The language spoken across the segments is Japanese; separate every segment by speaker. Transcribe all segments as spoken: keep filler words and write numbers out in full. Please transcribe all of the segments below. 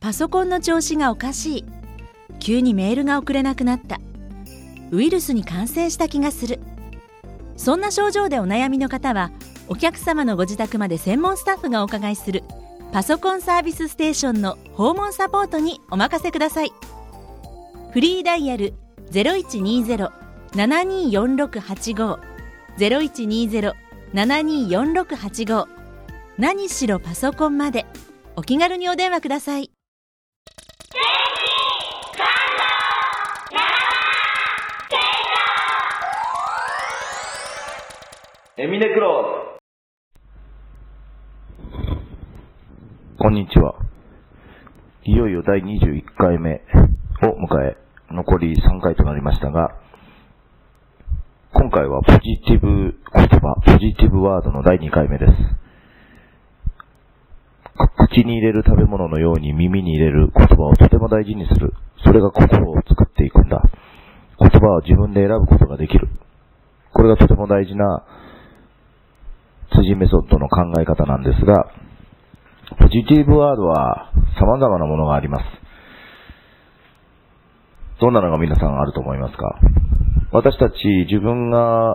Speaker 1: パソコンの調子がおかしい、急にメールが送れなくなった、ウイルスに感染した気がする、そんな症状でお悩みの方は、お客様のご自宅まで専門スタッフがお伺いするパソコンサービスステーションの訪問サポートにお任せください。フリーダイヤル ゼロいちにゼロ ななによんろくはちご ゼロいちにゼロ ななによんろくはちご、何しろパソコンまでお気軽にお電話ください。
Speaker 2: エミネクロ
Speaker 3: ス。こんにちは。いよいよだいにじゅういっかいめを迎え、残りさんかいとなりましたが、今回はポジティブ言葉、ポジティブワードのだいにかいめです。口に入れる食べ物のように耳に入れる言葉をとても大事にする。それが心を作っていくんだ。言葉は自分で選ぶことができる。これがとても大事な辻メソッドの考え方なんですが、ポジティブワードは様々なものがあります。どんなのが皆さんあると思いますか？私たち自分が、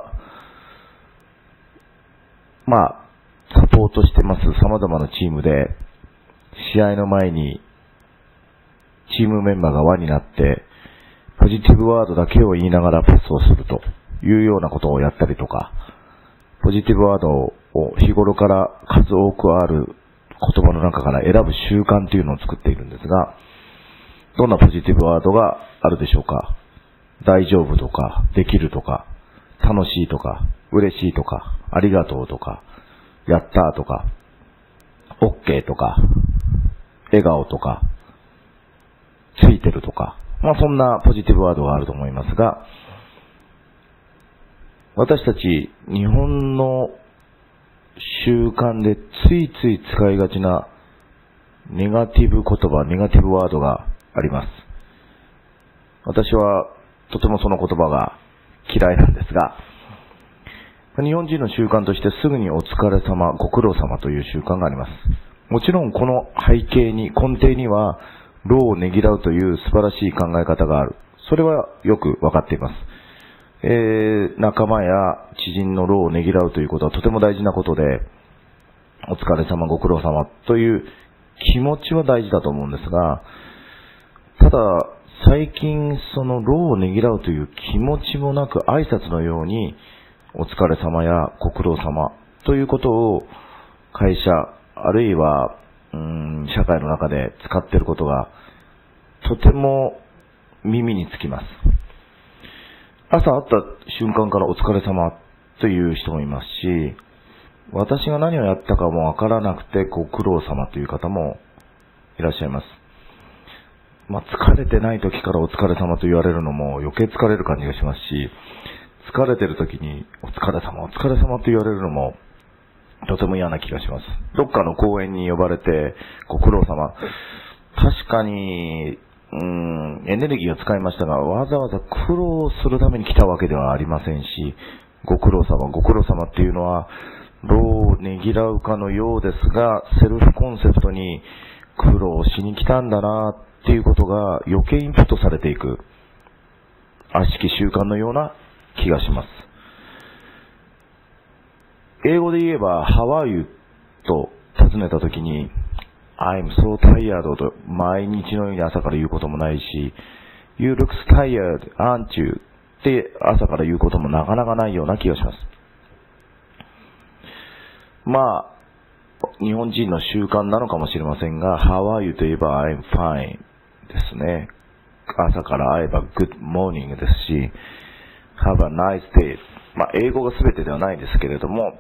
Speaker 3: まあ、サポートしてます様々なチームで、試合の前にチームメンバーが輪になって、ポジティブワードだけを言いながらパスをするというようなことをやったりとか、ポジティブワードを日頃から数多くある言葉の中から選ぶ習慣というのを作っているんですが、どんなポジティブワードがあるでしょうか？大丈夫とか、できるとか、楽しいとか、嬉しいとか、ありがとうとか、やったーとか、OK とか、笑顔とか、ついてるとか、まあそんなポジティブワードがあると思いますが、私たち日本の習慣でついつい使いがちなネガティブ言葉、ネガティブワードがあります。私はとてもその言葉が嫌いなんですが、日本人の習慣としてすぐにお疲れ様、ご苦労様という習慣があります。もちろんこの背景に、根底には労をねぎらうという素晴らしい考え方がある。それはよくわかっています。えー、仲間や知人の労をねぎらうということはとても大事なことで、お疲れ様、ご苦労様という気持ちは大事だと思うんですが、ただ最近その労をねぎらうという気持ちもなく挨拶のようにお疲れ様やご苦労様ということを会社あるいはうーん社会の中で使っていることがとても耳につきます。朝会った瞬間からお疲れ様という人もいますし、私が何をやったかもわからなくてご苦労様という方もいらっしゃいます。まあ、疲れてない時からお疲れ様と言われるのも余計疲れる感じがしますし、疲れてる時にお疲れ様、お疲れ様と言われるのもとても嫌な気がします。どっかの公園に呼ばれてご苦労様。確かに、うーん、エネルギーを使いましたが、わざわざ苦労するために来たわけではありませんし、ご苦労様、ご苦労様っていうのは、労をねぎらうかのようですが、セルフコンセプトに苦労しに来たんだなっていうことが余計インプットされていく、悪しき習慣のような気がします。英語で言えば、How are you? と尋ねたときに、I'm so tired と毎日のように朝から言うこともないし、You look tired, aren't you? って朝から言うこともなかなかないような気がします。まあ、日本人の習慣なのかもしれませんが、How are you? と言えば I'm fine ですね。朝から会えば Good morning ですし、Have a nice day。まあ、英語が全てではないですけれども、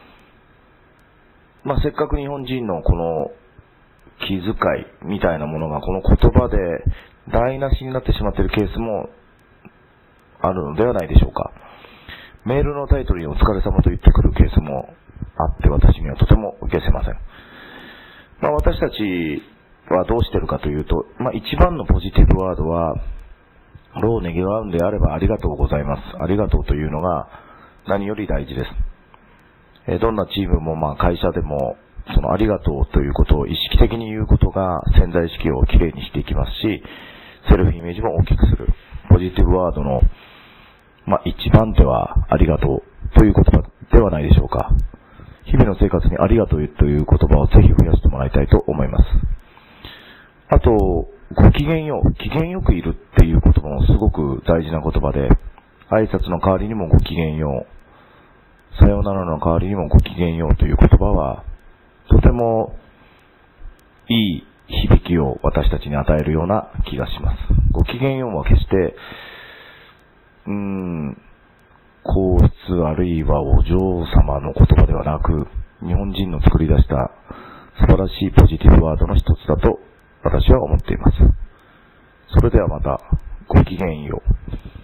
Speaker 3: まあ、せっかく日本人のこの気遣いみたいなものがこの言葉で台無しになってしまっているケースもあるのではないでしょうか。メールのタイトルにお疲れ様と言ってくるケースもあって、私にはとても受けせません。まあ、私たちはどうしているかというと、まあ、一番のポジティブワードは、労をねぎらうんであればありがとうございます。ありがとうというのが何より大事です。えー、どんなチームもまあ会社でもそのありがとうということを意識的に言うことが潜在意識をきれいにしていきますし、セルフイメージも大きくする。ポジティブワードの、まあ、一番手はありがとうという言葉ではないでしょうか。日々の生活にありがとうという言葉をぜひ増やしてもらいたいと思います。あと、ごきげんよう、機嫌よくいるっていう言葉もすごく大事な言葉で、挨拶の代わりにもごきげんよう、さようならの代わりにもごきげんようという言葉は、とてもいい響きを私たちに与えるような気がします。ごきげんようは決して、うーん、皇室あるいはお嬢様の言葉ではなく、日本人の作り出した素晴らしいポジティブワードの一つだと私は思っています。それではまた、ごきげんよう。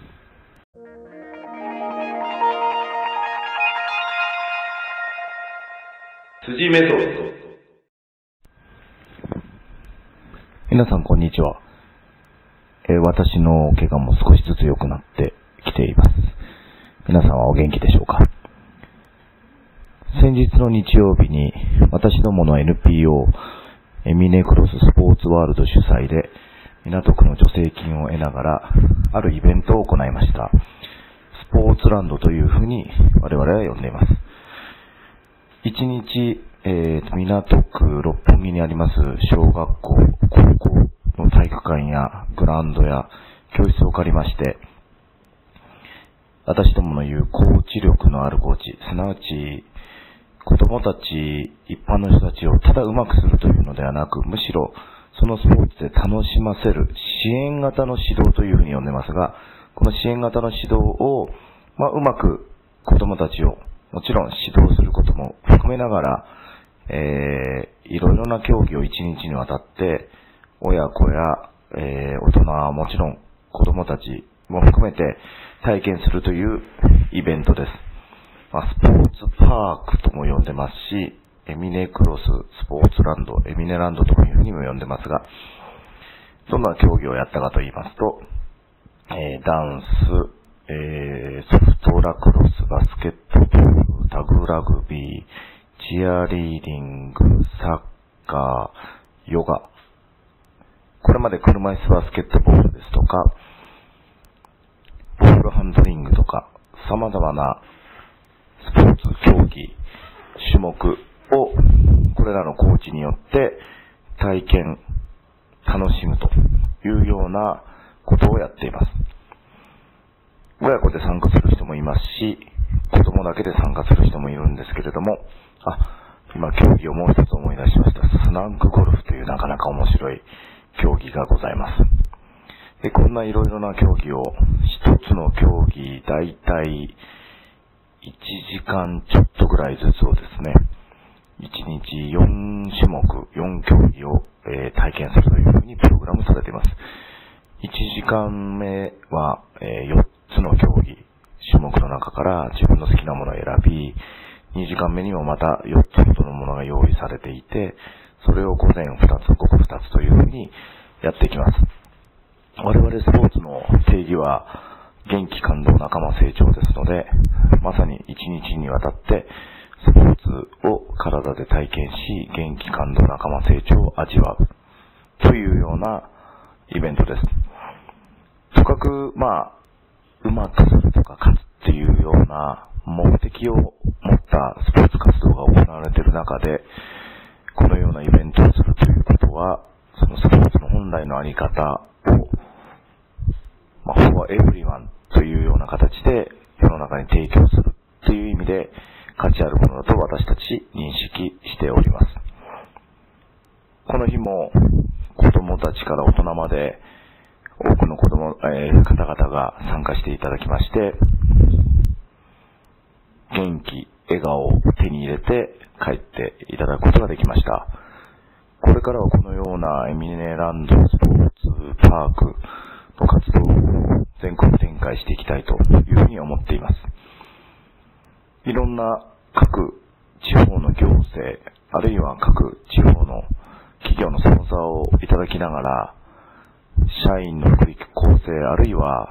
Speaker 2: 辻メソッド。
Speaker 3: 皆さんこんにちは。えー、私の怪我も少しずつ良くなってきています。皆さんはお元気でしょうか。先日の日曜日に私どもの エヌピーオー エミネクロススポーツワールド主催で港区の助成金を得ながらあるイベントを行いました。スポーツランドというふうに我々は呼んでいます。一日、えー、港区六本木にあります小学校、高校の体育館やグラウンドや教室を借りまして、私どもの言うコーチ力のあるコーチ、すなわち子供たち、一般の人たちをただ上手くするというのではなく、むしろそのスポーツで楽しませる支援型の指導というふうに呼んでますが、この支援型の指導を、まあ、うまく子供たちをもちろん指導することも含めながら、えー、いろいろな競技を一日にわたって、親子や、えー、大人はもちろん子供たちも含めて体験するというイベントです。まあ、スポーツパークとも呼んでますし、エミネクロススポーツランド、エミネランドというふうにも呼んでますが、どんな競技をやったかと言いますと、えー、ダンス、えー、ソフトラクロス、バスケットボール、タグラグビー、チアリーディング、サッカー、ヨガ、これまで車椅子バスケットボールですとか、ボールハンドリングとか、様々なスポーツ、競技、種目をこれらのコーチによって体験、楽しむというようなことをやっています。親子で参加する人もいますし、子供だけで参加する人もいるんですけれども、あ、今競技をもう一つ思い出しました。スナッグゴルフというなかなか面白い競技がございます。で、こんないろいろな競技を一つの競技だいたいいちじかんちょっとぐらいずつをですね、いちにちよんしゅもく、よんきょうぎを、えー、体験するというふうにプログラムされています。いちじかんめは、えー、よっつの競技、種目の中から自分の好きなものを選び、にじかんめにもまたよっつほどのものが用意されていて、それを午前ふたつ、午後ふたつというふうにやっていきます。我々スポーツの定義は元気感動仲間成長ですので、まさに一日にわたってスポーツを体で体験し、元気感動仲間成長を味わうというようなイベントです。とかく、まあ、うまくするとか勝つっていうような目的を持ったスポーツ活動が行われている中で、このようなイベントをするということは、そのスポーツの本来のあり方を、まあ、for everyone というような形で世の中に提供するという意味で価値あるものだと私たち認識しております。この日も子供たちから大人まで多くの子供、えー、方々が参加していただきまして、元気、笑顔を手に入れて帰っていただくことができました。これからはこのようなエミネランドスポーツパークの活動を全国展開していきたいというふうに思っています。いろんな各地方の行政、あるいは各地方の企業のスポンサーをいただきながら、社員の福利厚生、あるいは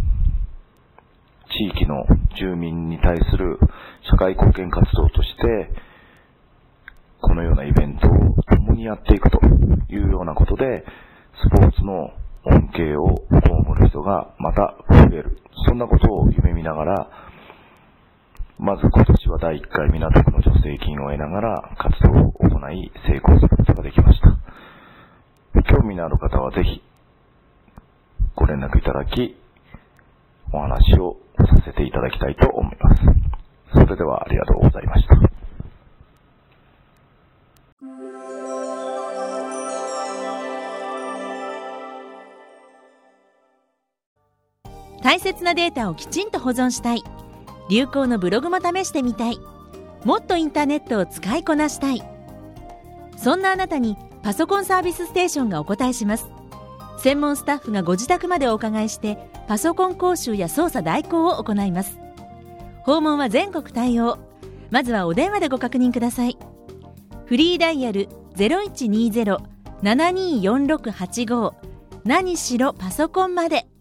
Speaker 3: 地域の住民に対する社会貢献活動として、 このようなイベントを共にやっていくというようなことで、スポーツの恩恵を被る人がまた増える。そんなことを夢見ながら、まず今年はだいいっかい港区の助成金を得ながら活動を行い成功することができました。興味のある方はぜひご連絡いただき、お話をさせていただきたいと思います。それではありがとうございました。
Speaker 1: 大切なデータをきちんと保存したい。流行のブログも試してみたい。もっとインターネットを使いこなしたい。そんなあなたにパソコンサービスステーションがお答えします。専門スタッフがご自宅までお伺いしてパソコン講習や操作代行を行います。訪問は全国対応。まずはお電話でご確認ください。フリーダイヤル ゼロいちにゼロ ななにーよんろくはちご 何しろパソコンまで。